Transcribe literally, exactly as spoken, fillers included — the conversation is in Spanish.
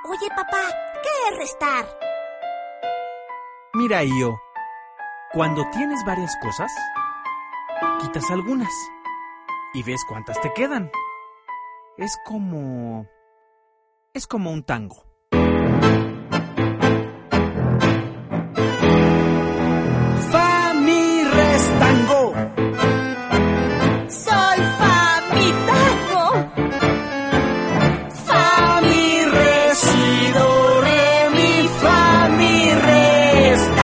Oye, papá, ¿qué es restar? Mira, Io, cuando tienes varias cosas, quitas algunas y ves cuántas te quedan. Es como... es como un tango.